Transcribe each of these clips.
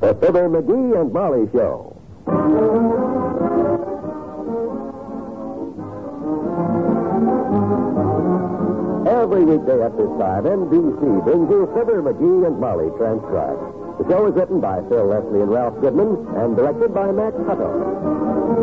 The Fibber, McGee, and Molly Show. Every weekday at this time, NBC brings you Fibber, McGee, and Molly transcribed. The show is written by Phil Leslie and Ralph Goodman and directed by Max Hutto.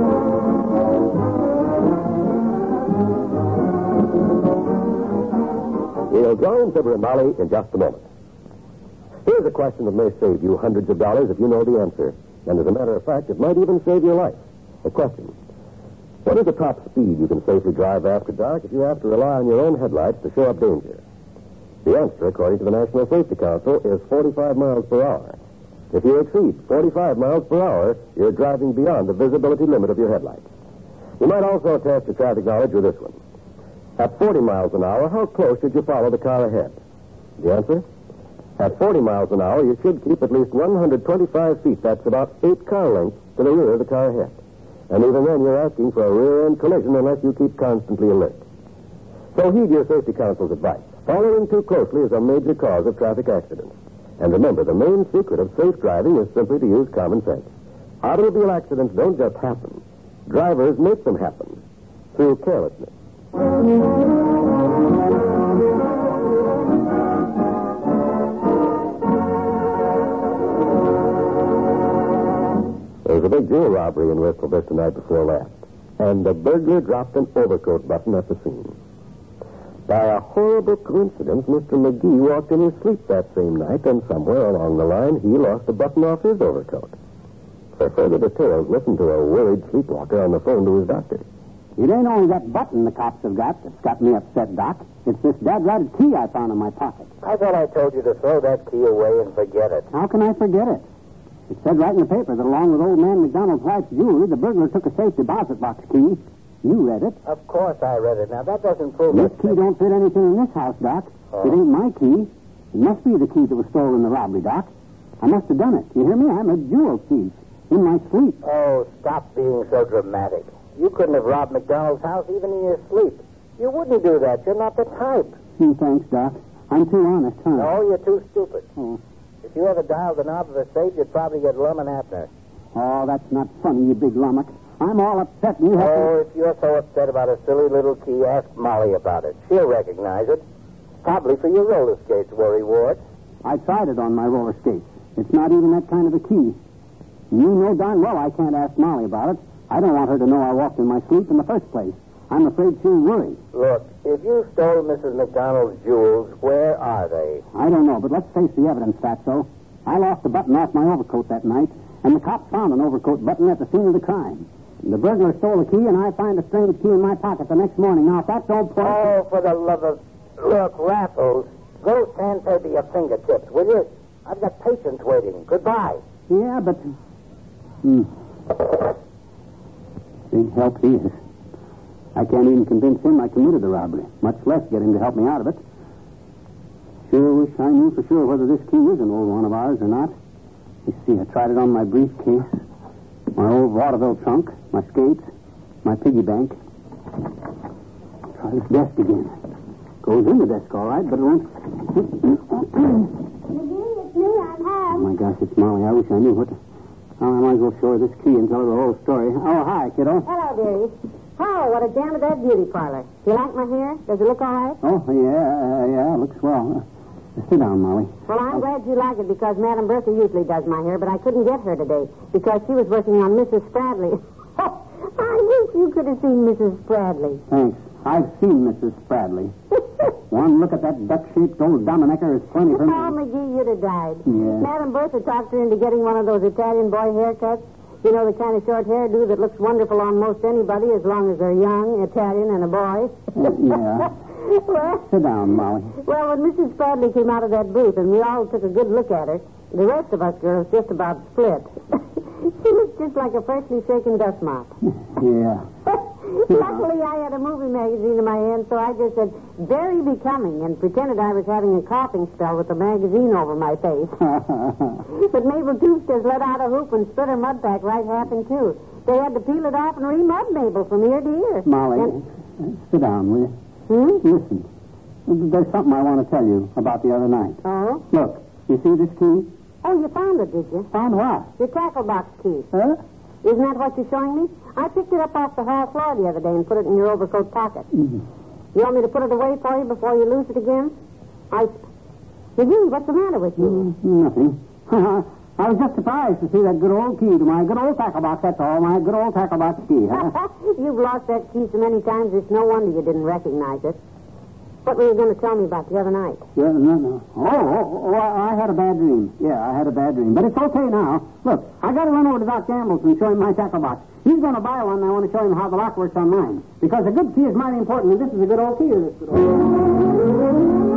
We'll join Fibber and Molly in just a moment. Here's a question that may save you hundreds of dollars if you know the answer. And as a matter of fact, it might even save your life. The question: what is the top speed you can safely drive after dark if you have to rely on your own headlights to show up danger? The answer, according to the National Safety Council, is 45 miles per hour. If you exceed 45 miles per hour, you're driving beyond the visibility limit of your headlights. You might also test your traffic knowledge with this one. At 40 miles an hour, how close should you follow the car ahead? The answer? At 40 miles an hour, you should keep at least 125 feet. That's about 8 car lengths to the rear of the car ahead. And even then, you're asking for a rear-end collision unless you keep constantly alert. So heed your safety counsel's advice. Following too closely is a major cause of traffic accidents. And remember, the main secret of safe driving is simply to use common sense. Automobile accidents don't just happen. Drivers make them happen through carelessness. There was a big jewel robbery in Wistful Vista night before last, and the burglar dropped an overcoat button at the scene. By a horrible coincidence, Mr. McGee walked in his sleep that same night, and somewhere along the line, he lost the button off his overcoat. For further details, listen to a worried sleepwalker on the phone to his doctor. It ain't only that button the cops have got that's got me upset, Doc. It's this dad-ratted key I found in my pocket. I thought I told you to throw that key away and forget it. How can I forget it? It said right in the paper that along with old man McDonald's wife's jewelry, the burglar took a safe deposit box key. You read it. Of course I read it. Now, that doesn't prove This it. key don't fit anything in this house, Doc. Oh. It ain't my key. It must be the key that was stolen in the robbery, Doc. I must have done it. You hear me? I'm a jewel thief. In my sleep. Oh, stop being so dramatic. You couldn't have robbed McDonald's house even in your sleep. You wouldn't do that. You're not the type. Thanks, Doc. I'm too honest, huh? No, you're too stupid. Oh. If you ever dialed the knob of the safe, you'd probably get Lum and Abner. Oh, that's not funny, you big lummox. I'm all upset and you have Oh, if you're so upset about a silly little key, ask Molly about it. She'll recognize it. Probably for your roller skates, Worry Ward. I tried it on my roller skates. It's not even that kind of a key. You know darn well I can't ask Molly about it. I don't want her to know I walked in my sleep in the first place. I'm afraid she'll worry. Look, if you stole Mrs. McDonald's jewels, where are they? I don't know, but let's face the evidence, Fatso. I lost the button off my overcoat that night, and the cops found an overcoat button at the scene of the crime. The burglar stole the key, and I find a strange key in my pocket the next morning. Now, if that don't point... Oh, for the love of... Look, Raffles, go sandpaper your fingertips, will you? I've got patients waiting. Goodbye. Yeah, but... Big help he is. I can't even convince him I committed the robbery, much less get him to help me out of it. Sure wish I knew for sure whether this key is an old one of ours or not. You see, I tried it on my briefcase, my old vaudeville trunk, my skates, my piggy bank. Try this desk again. Goes in the desk all right, but it won't... McGee, it's me. I'm Ham. Oh, my gosh, it's Molly. I wish I knew what... Oh, I might as well show her this key and tell her the whole story. Oh, hi, kiddo. Hello, dearie. Oh, what a jam at that beauty parlor. Do you like my hair? Does it look all right? Oh, yeah, it looks well. Sit down, Molly. Well, I'm glad you like it because Madam Bertha usually does my hair, but I couldn't get her today because she was working on Mrs. Spradley. I wish you could have seen Mrs. Spradley. Thanks. I've seen Mrs. Spradley. One look at that duck-shaped old Dominecker is plenty for me. Oh, McGee, you'd have died. Yeah. Madam Bertha talked her into getting one of those Italian boy haircuts. You know, the kind of short hairdo that looks wonderful on most anybody as long as they're young, Italian, and a boy. Yeah. Well, sit down, Molly. Well, when Mrs. Spradley came out of that booth and we all took a good look at her, the rest of us girls just about split. She looked just like a freshly shaken dust mop. Yeah. Luckily, I had a movie magazine in my hand, so I just said, very becoming, and pretended I was having a coughing spell with the magazine over my face. But Mabel Tooth just let out a whoop and split her mud pack right half in two. They had to peel it off and re-mud Mabel from ear to ear. Molly, sit down, will you? Listen, there's something I want to tell you about the other night. Oh? Look, you see this key? Oh, you found it, did you? Found what? Your tackle box key. Huh? Isn't that what you're showing me? I picked it up off the hall floor the other day and put it in your overcoat pocket. Mm-hmm. You want me to put it away for you before you lose it again? McGee, what's the matter with you? Nothing. I was just surprised to see that good old key to my good old tackle box, that's all. My good old tackle box key, huh? You've lost that key so many times, it's no wonder you didn't recognize it. What were you going to tell me about the other night? Yeah, no. Oh, I had a bad dream. Yeah, I had a bad dream. But it's okay now. Look, I got to run over to Doc Gamble's and show him my tackle box. He's going to buy one, and I want to show him how the lock works on mine. Because a good key is mighty important, and this is a good old key. This good old...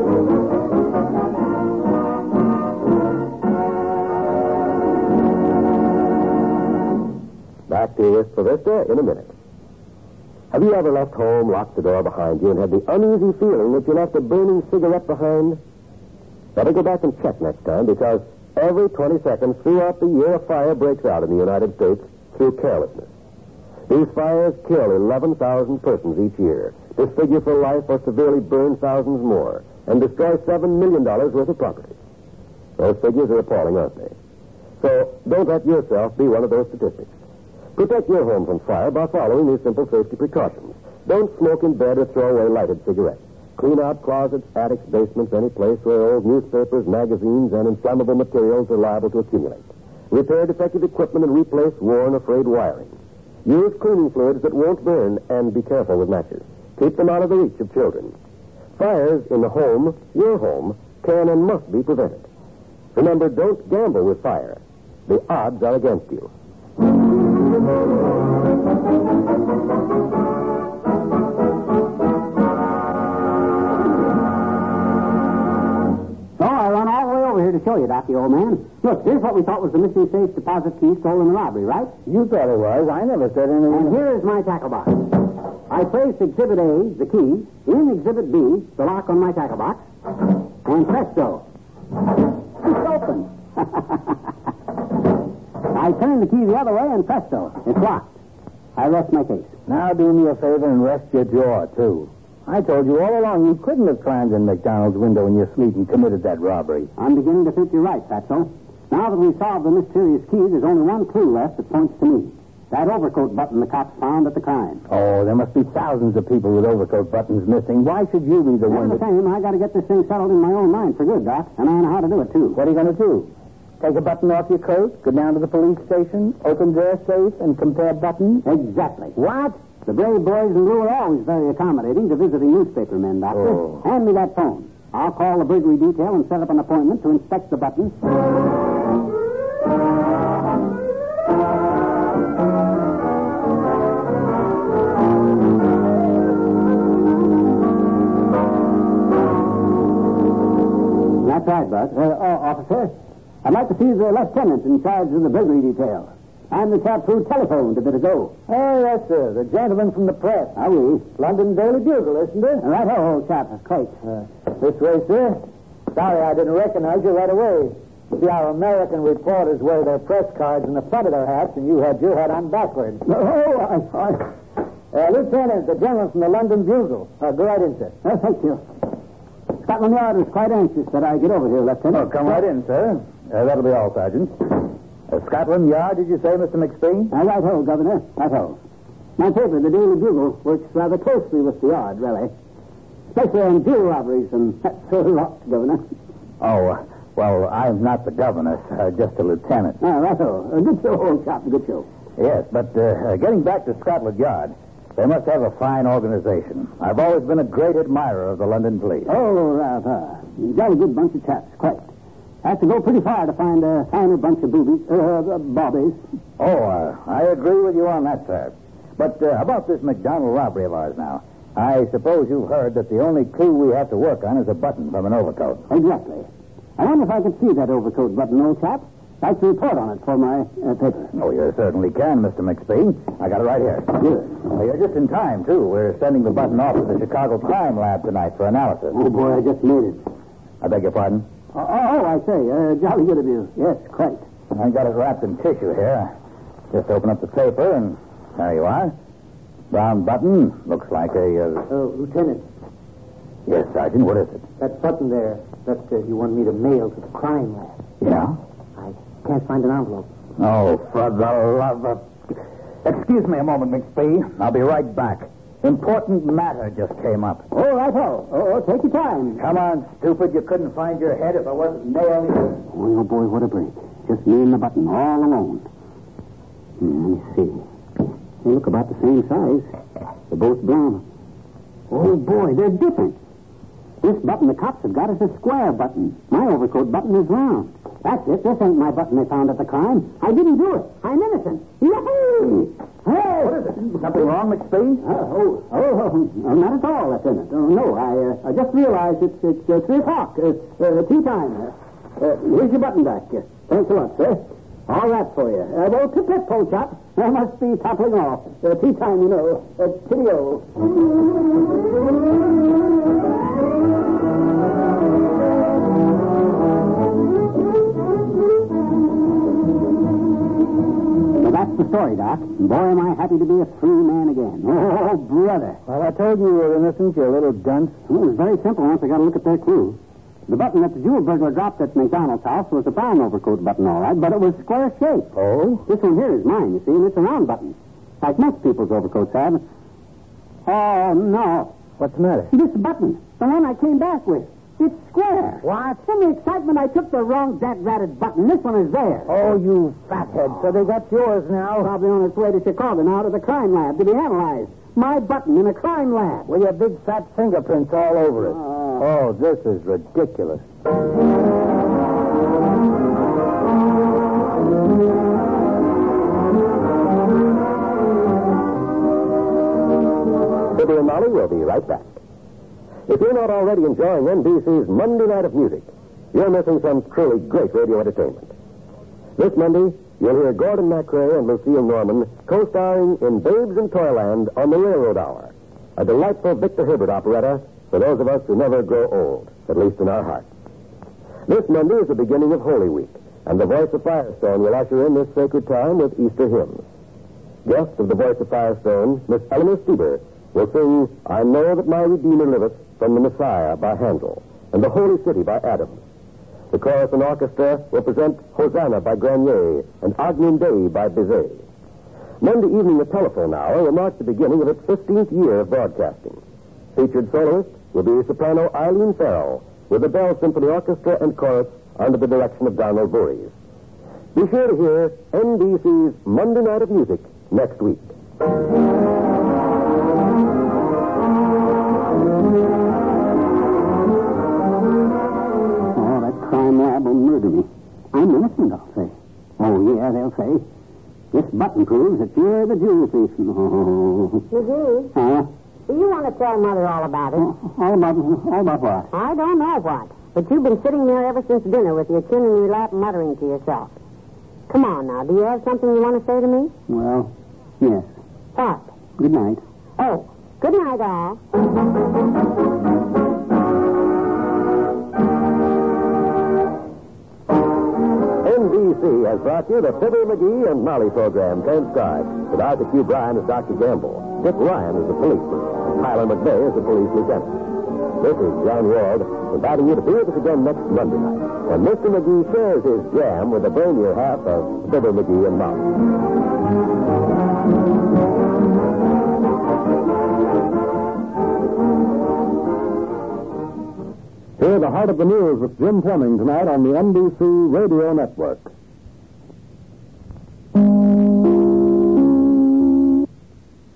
Back to Wistful Vista in a minute. Have you ever left home, locked the door behind you, and had the uneasy feeling that you left a burning cigarette behind? Better go back and check next time, because every 20 seconds throughout the year, a fire breaks out in the United States through carelessness. These fires kill 11,000 persons each year, disfigure for life or severely burn thousands more, and destroy $7 million worth of property. Those figures are appalling, aren't they? So don't let yourself be one of those statistics. Protect your home from fire by following these simple safety precautions. Don't smoke in bed or throw away lighted cigarettes. Clean out closets, attics, basements, any place where old newspapers, magazines, and inflammable materials are liable to accumulate. Repair defective equipment and replace worn or frayed wiring. Use cleaning fluids that won't burn, and be careful with matches. Keep them out of the reach of children. Fires in the home, your home, can and must be prevented. Remember, don't gamble with fire. The odds are against you. So I run all the way over here to show you, Doc, the old man. Look, here's what we thought was the missing safe deposit key stolen in the robbery, right? You thought it was. I never said anything. And here is my tackle box. I placed Exhibit A, the key, in Exhibit B, the lock on my tackle box, and presto, it's open. I turn the key the other way, and presto, it's locked. I rest my case. Now do me a favor and rest your jaw, too. I told you all along you couldn't have climbed in McDonald's window in your sleep and committed that robbery. I'm beginning to think you're right, Fatso. Now that we've solved the mysterious key, there's only one clue left that points to me. That overcoat button the cops found at the crime. Oh, there must be thousands of people with overcoat buttons missing. Why should you be the one the same, I got to get this thing settled in my own mind for good, Doc. And I know how to do it, too. What are you going to do? Take a button off your coat, go down to the police station, open their safe, and compare buttons? Exactly. What? The brave boys in blue are always very accommodating to visiting newspaper men, Doctor. Oh. Hand me that phone. I'll call the burglary detail and set up an appointment to inspect the buttons. That's right, Bud. Officer, I'd like to see the lieutenant in charge of the burglary detail. I'm the chap who telephoned a bit ago. Oh, yes, sir. The gentleman from the press. Ah, oui. London Daily Bugle, isn't it? Right-ho, old chap. Quite. This way, sir. Sorry I didn't recognize you right away. See, our American reporters wear their press cards in the front of their hats, and you had your hat on backwards. Lieutenant, the gentleman from the London Bugle. Go right in, sir. Thank you. Scotland Yard is quite anxious that I get over here, Lieutenant. Oh, come right in, sir. That'll be all, Sergeant. Scotland Yard, did you say, Mr. McSpeen? Right-ho, Governor. Right-ho. My paper, the Daily Bugle, works rather closely with the Yard, really. Especially on jewel robberies and that sort of lot, Governor. Oh, well, I'm not the governor, just a lieutenant. Right-ho. A good show, old chap, a good show. Yes, but getting back to Scotland Yard, they must have a fine organization. I've always been a great admirer of the London police. Oh, rather. Jolly good bunch of chaps, quite. Have to go pretty far to find a finer bunch of bobbies. Oh, I agree with you on that, sir. But about this McDonald robbery of ours now, I suppose you've heard that the only clue we have to work on is a button from an overcoat. Exactly. I wonder if I could see that overcoat button, old chap. I'd like to report on it for my paper. Oh, you certainly can, Mr. McSpeen. I got it right here. Good. Well, you're just in time, too. We're sending the button off to the Chicago Crime Lab tonight for analysis. Oh, boy, I just made it. I beg your pardon? I say, jolly good of you. Yes, quite. I got it wrapped in tissue here. Just open up the paper, and there you are. Brown button. Looks like a... Lieutenant. Yes, Sergeant, what is it? That button there, that you want me to mail to the crime lab. Yeah? I can't find an envelope. Oh, for the love of... Excuse me a moment, McSpee. I'll be right back. Important matter just came up. Oh, right-o. Oh, take your time. Come on, stupid. You couldn't find your head if I wasn't nailing you. Oh, boy, what a break. Just me and the button, all alone. Let me see. They look about the same size. They're both brown. Oh, boy, they're different. This button the cops have got is a square button. My overcoat button is round. That's it. This ain't my button they found at the crime. I didn't do it. I'm innocent. Yahoo! Hey! What is it? Something wrong, McSpee? Not at all, Lieutenant. No, I just realized it's 3 o'clock. Tea time. Here's your button back. Thanks a lot, sir. All that for you. Well, pip-pip, Pole Chop. I must be toppling off. Tea time, you know. Tiddy-o. Well, that's the story, Doc. Boy, am I happy to be a free man again. Oh, brother. Well, I told you were innocent, you little dunce. Well, it was very simple once I got a look at their clue. The button that the jewel burglar dropped at McDonald's house was a brown overcoat button, all right, but it was square shaped. Oh? This one here is mine, you see, and it's a round button, like most people's overcoats have. Oh, no. What's the matter? This button, the one I came back with, it's square. What? In the excitement, I took the wrong dead-ratted button. This one is there. Oh, you fathead. So they got yours now. Probably on its way to Chicago now to the crime lab to be analyzed. My button in a crime lab. With your big fat fingerprints all over it. Oh, this is ridiculous. Fibber and Molly will be right back. If you're not already enjoying NBC's Monday Night of Music, you're missing some truly great radio entertainment. This Monday, you'll hear Gordon MacRae and Lucille Norman co-starring in Babes in Toyland on the Railroad Hour, a delightful Victor Herbert operetta for those of us who never grow old, at least in our hearts. This Monday is the beginning of Holy Week, and the Voice of Firestone will usher in this sacred time with Easter hymns. Guest of the Voice of Firestone, Miss Eleanor Stieber, will sing I Know That My Redeemer Liveth from the Messiah by Handel and The Holy City by Adams. The chorus and orchestra will present Hosanna by Grenier and Agnus Dei by Bizet. Monday evening, the telephone hour will mark the beginning of its 15th year of broadcasting. Featured soloist will be soprano Eileen Farrell with the Bell Symphony Orchestra and chorus under the direction of Donald Voorhees. Be sure to hear NBC's Monday Night of Music next week. Crime lab will murder me. I'm innocent, I'll say. Oh, yeah, they'll say. This button proves that you're the jewel thief. Oh. McGee, Huh? do you want to tell Mother all about it? All about what? I don't know what. But you've been sitting there ever since dinner with your chin in your lap muttering to yourself. Come on now, do you have something you want to say to me? Well, yes. What? Good night. Oh, good night, all. NBC has brought you the Fibber, McGee, and Molly program, transcribed, with Arthur Q. Bryan as Dr. Gamble, Dick Ryan as the policeman, and Tyler McVeigh as the police lieutenant. This is John Ward, inviting you to be with us again next Monday night, when Mr. McGee shares his jam with the brainier half of Fibber, McGee, and Molly. Hear the Heart of the News with Jim Fleming tonight on the NBC Radio Network.